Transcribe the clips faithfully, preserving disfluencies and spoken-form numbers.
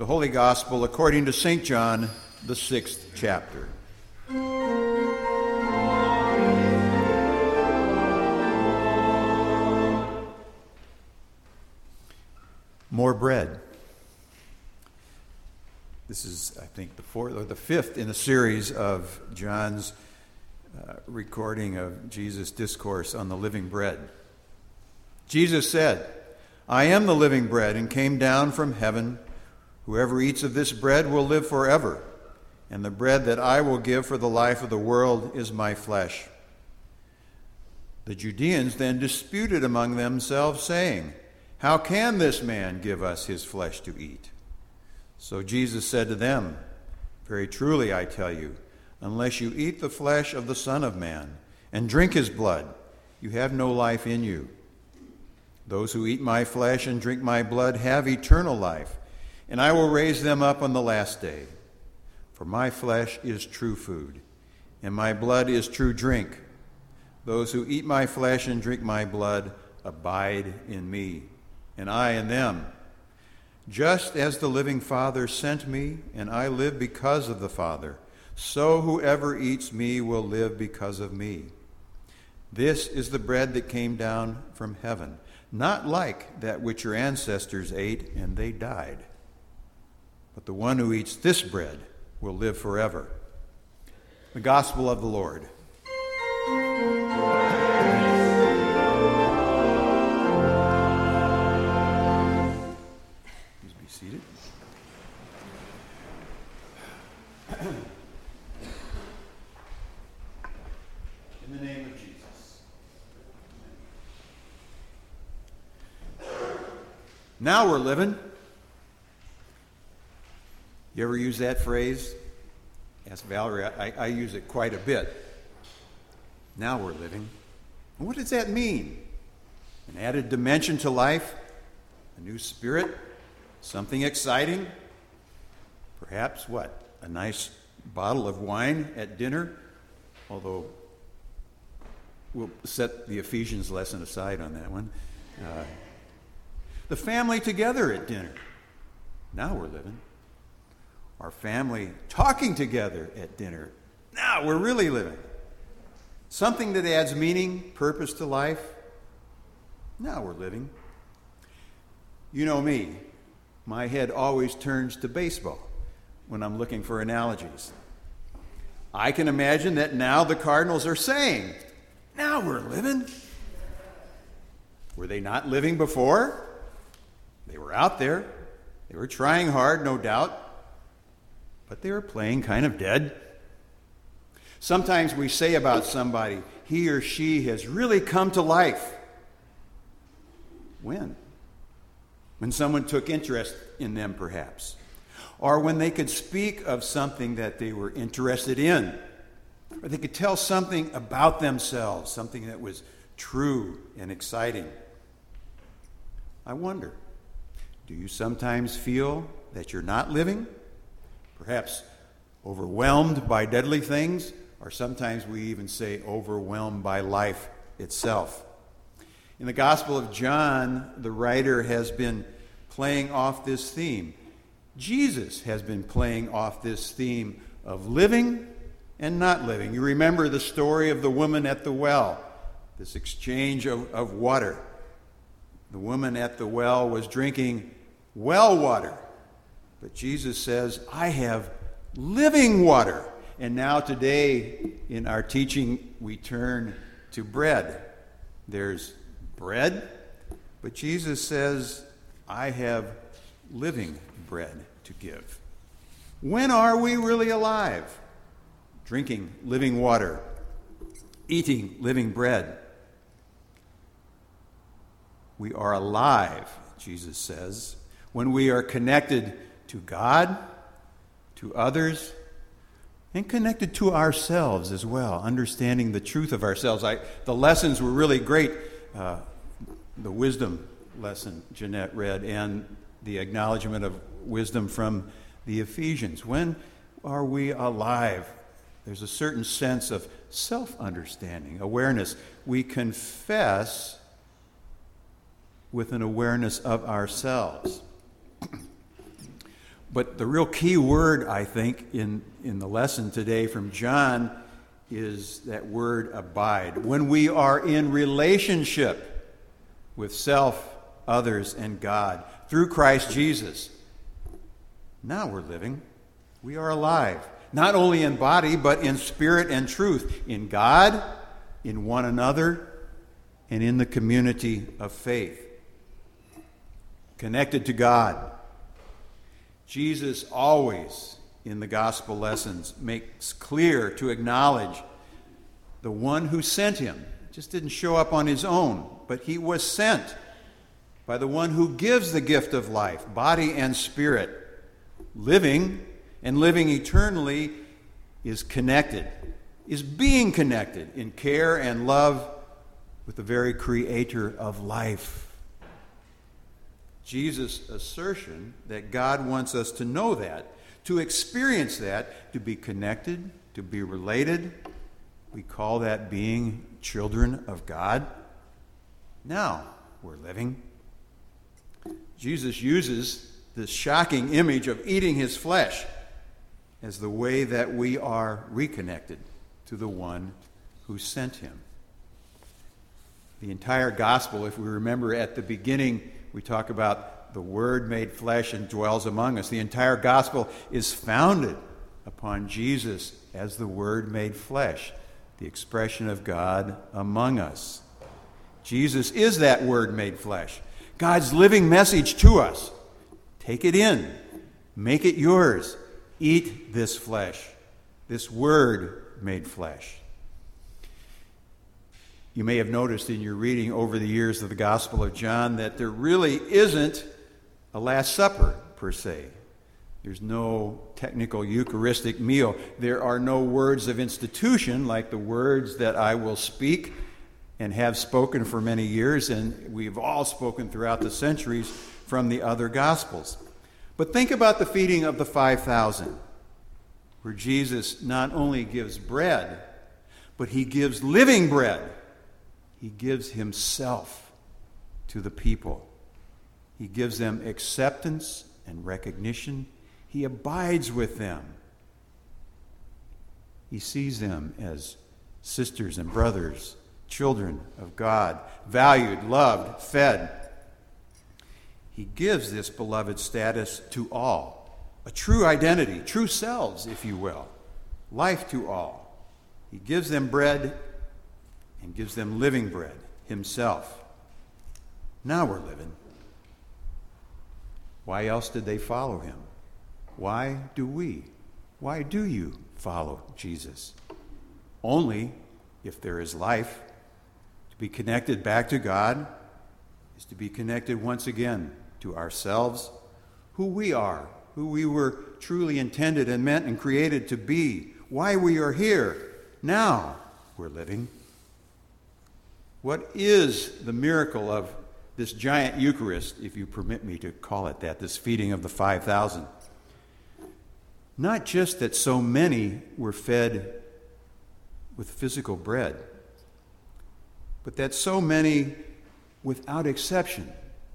Holy Gospel according to Saint John, the sixth chapter. More bread. This is, I think, the fourth or the fifth in a series of John's uh, recording of Jesus' discourse on the living bread. Jesus said, "I am the living bread and came down from heaven. Whoever eats of this bread will live forever, and the bread that I will give for the life of the world is my flesh." The Judeans then disputed among themselves, saying, "How can this man give us his flesh to eat?" So Jesus said to them, "Very truly I tell you, unless you eat the flesh of the Son of Man and drink his blood, you have no life in you. Those who eat my flesh and drink my blood have eternal life, and I will raise them up on the last day. For my flesh is true food, and my blood is true drink. Those who eat my flesh and drink my blood abide in me, and I in them. Just as the living Father sent me, and I live because of the Father, so whoever eats me will live because of me. This is the bread that came down from heaven, not like that which your ancestors ate and they died. But the one who eats this bread will live forever." The Gospel of the Lord. Please be seated. In the name of Jesus. Now we're living. You ever use that phrase? Ask Valerie. I, I use it quite a bit. Now we're living. And what does that mean? An added dimension to life? A new spirit? Something exciting? Perhaps what? A nice bottle of wine at dinner? Although we'll set the Ephesians lesson aside on that one. Uh, the family together at dinner. Now we're living. Our family talking together at dinner. Now we're really living. Something that adds meaning, purpose to life. Now we're living. You know me. My head always turns to baseball when I'm looking for analogies. I can imagine that now the Cardinals are saying, "Now we're living." Were they not living before? They were out there. They were trying hard, no doubt. But they were playing kind of dead. Sometimes we say about somebody, he or she has really come to life. When? When someone took interest in them, perhaps. Or when they could speak of something that they were interested in. Or they could tell something about themselves, something that was true and exciting. I wonder, do you sometimes feel that you're not living? Perhaps overwhelmed by deadly things, or sometimes we even say overwhelmed by life itself. In the Gospel of John, the writer has been playing off this theme. Jesus has been playing off this theme of living and not living. You remember the story of the woman at the well, this exchange of, of water. The woman at the well was drinking well water. But Jesus says, "I have living water." And now today in our teaching, we turn to bread. There's bread, but Jesus says, "I have living bread to give." When are we really alive? Drinking living water, eating living bread. We are alive, Jesus says, when we are connected to God, to others, and connected to ourselves as well, understanding the truth of ourselves. I, the lessons were really great. Uh, the wisdom lesson Jeanette read and the acknowledgement of wisdom from the Ephesians. When are we alive? There's a certain sense of self-understanding, awareness. We confess with an awareness of ourselves. But the real key word, I think, in, in the lesson today from John is that word abide. When we are in relationship with self, others, and God through Christ Jesus, now we're living. We are alive, not only in body, but in spirit and truth, in God, in one another, and in the community of faith. Connected to God. Jesus always, in the gospel lessons, makes clear to acknowledge the one who sent him. Just didn't show up on his own, but he was sent by the one who gives the gift of life, body and spirit. Living and living eternally is connected, is being connected in care and love with the very creator of life. Jesus' assertion that God wants us to know that, to experience that, to be connected, to be related, we call that being children of God. Now we're living. Jesus uses this shocking image of eating his flesh as the way that we are reconnected to the one who sent him. The entire gospel, if we remember at the beginning, we talk about the Word made flesh and dwells among us. The entire gospel is founded upon Jesus as the Word made flesh, the expression of God among us. Jesus is that Word made flesh, God's living message to us. Take it in. Make it yours. Eat this flesh, this Word made flesh. You may have noticed in your reading over the years of the Gospel of John that there really isn't a Last Supper, per se. There's no technical Eucharistic meal. There are no words of institution like the words that I will speak and have spoken for many years, and we've all spoken throughout the centuries from the other Gospels. But think about the feeding of the five thousand, where Jesus not only gives bread, but he gives living bread. He gives himself to the people. He gives them acceptance and recognition. He abides with them. He sees them as sisters and brothers, children of God, valued, loved, fed. He gives this beloved status to all, a true identity, true selves, if you will, life to all. He gives them bread and gives them living bread, himself. Now we're living. Why else did they follow him? Why do we? Why do you follow Jesus? Only if there is life. To be connected back to God is to be connected once again to ourselves, who we are, who we were truly intended and meant and created to be, why we are here. Now we're living. What is the miracle of this giant Eucharist, if you permit me to call it that, this feeding of the five thousand? Not just that so many were fed with physical bread, but that so many, without exception,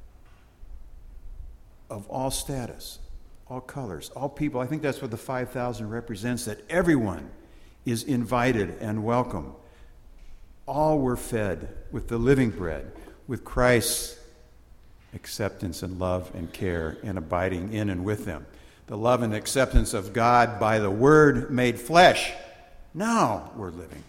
of all status, all colors, all people, I think that's what the five thousand represents, that everyone is invited and welcome. All were fed with the living bread, with Christ's acceptance and love and care and abiding in and with them. The love and acceptance of God by the Word made flesh. Now we're living.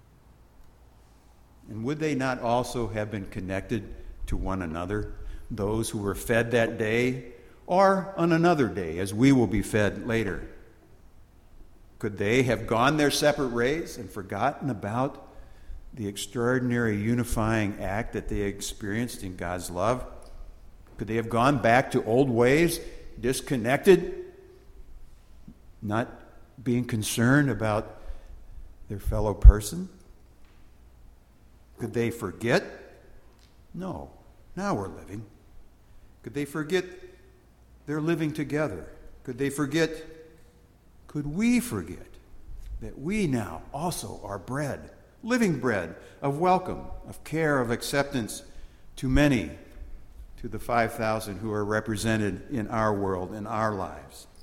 And would they not also have been connected to one another, those who were fed that day, or on another day, as we will be fed later? Could they have gone their separate ways and forgotten about the extraordinary unifying act that they experienced in God's love? Could they have gone back to old ways, disconnected, not being concerned about their fellow person? Could they forget? No. Now we're living. Could they forget they're living together? Could they forget? Could we forget that we now also are bread, living bread of welcome, of care, of acceptance to many, to the five thousand who are represented in our world, in our lives?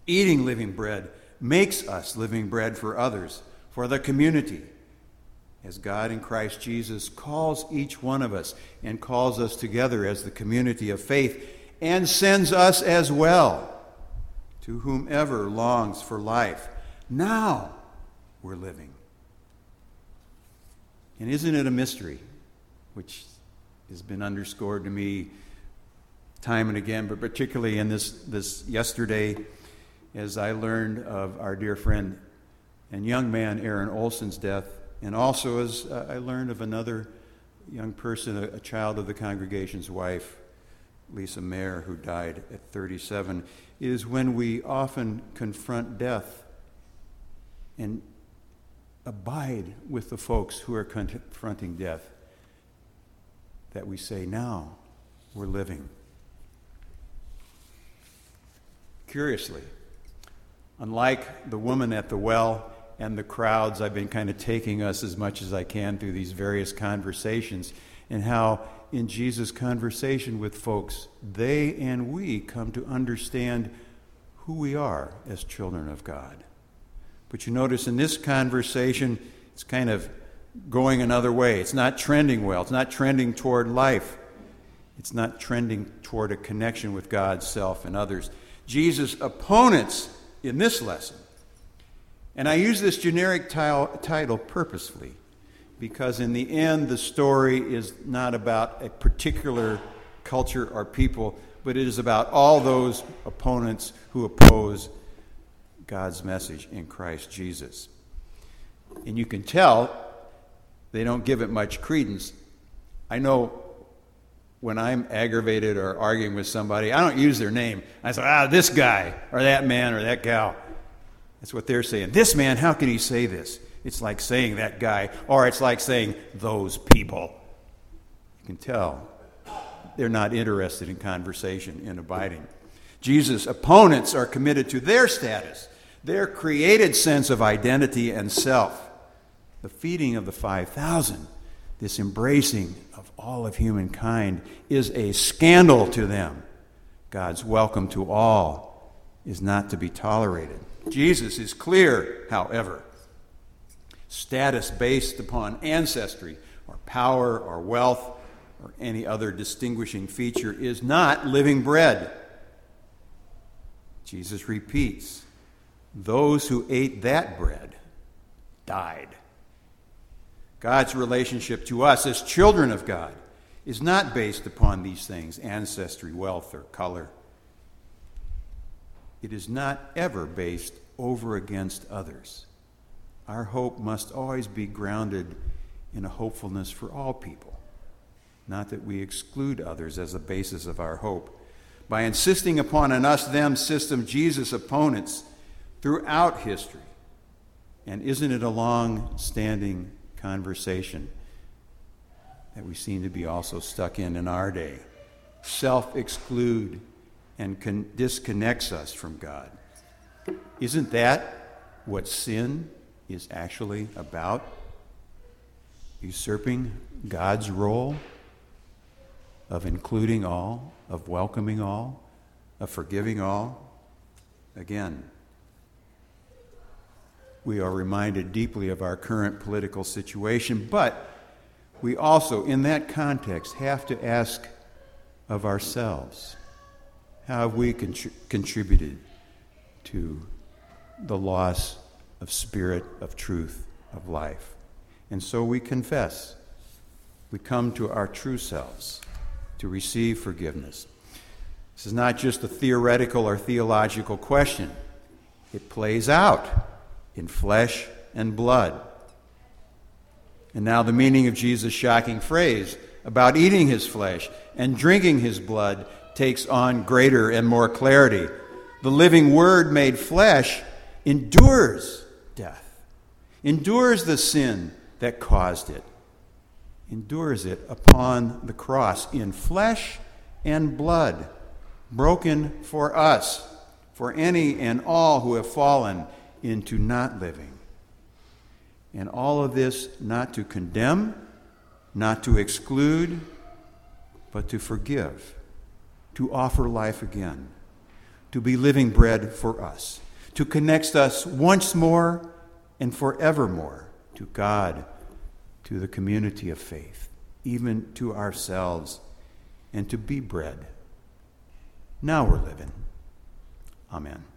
Eating living bread makes us living bread for others, for the community, as God in Christ Jesus calls each one of us and calls us together as the community of faith and sends us as well to whomever longs for life. Now we're living. And isn't it a mystery, which has been underscored to me time and again, but particularly in this, this yesterday, as I learned of our dear friend and young man Aaron Olson's death, and also as uh, I learned of another young person, a, a child of the congregation's wife, Lisa Mayer, who died at thirty-seven, is when we often confront death and abide with the folks who are confronting death, that we say, now we're living. Curiously, unlike the woman at the well and the crowds, I've been kind of taking us as much as I can through these various conversations, and how in Jesus' conversation with folks, they and we come to understand who we are as children of God. But you notice in this conversation, it's kind of going another way. It's not trending well. It's not trending toward life. It's not trending toward a connection with God, self, and others. Jesus' opponents in this lesson, and I use this generic t- title purposefully, because in the end, the story is not about a particular culture or people, but it is about all those opponents who oppose God's message in Christ Jesus. And you can tell they don't give it much credence. I know when I'm aggravated or arguing with somebody, I don't use their name. I say, ah, this guy, or that man, or that gal. That's what they're saying. This man, how can he say this? It's like saying that guy, or it's like saying those people. You can tell they're not interested in conversation and abiding. Jesus' opponents are committed to their status, their created sense of identity and self. The feeding of the five thousand, this embracing of all of humankind, is a scandal to them. God's welcome to all is not to be tolerated. Jesus is clear, however. Status based upon ancestry or power or wealth or any other distinguishing feature is not living bread. Jesus repeats, those who ate that bread died. God's relationship to us as children of God is not based upon these things, ancestry, wealth, or color. It is not ever based over against others. Our hope must always be grounded in a hopefulness for all people, not that we exclude others as a basis of our hope. By insisting upon an us-them system, Jesus' opponents throughout history, and isn't it a long-standing conversation that we seem to be also stuck in in our day, self-exclude and con- disconnects us from God. Isn't that what sin is actually about? Usurping God's role of including all, of welcoming all, of forgiving all. Again, we are reminded deeply of our current political situation, but we also, in that context, have to ask of ourselves, how have we contri- contributed to the loss of spirit, of truth, of life? And so we confess. We come to our true selves to receive forgiveness. This is not just a theoretical or theological question. It plays out in flesh and blood. And now the meaning of Jesus' shocking phrase about eating his flesh and drinking his blood takes on greater and more clarity. The living Word made flesh endures death, endures the sin that caused it, endures it upon the cross in flesh and blood, broken for us, for any and all who have fallen into not living. And all of this not to condemn, not to exclude, but to forgive, to offer life again, to be living bread for us, to connect us once more and forevermore to God, to the community of faith, even to ourselves, and to be bread. Now we're living. Amen.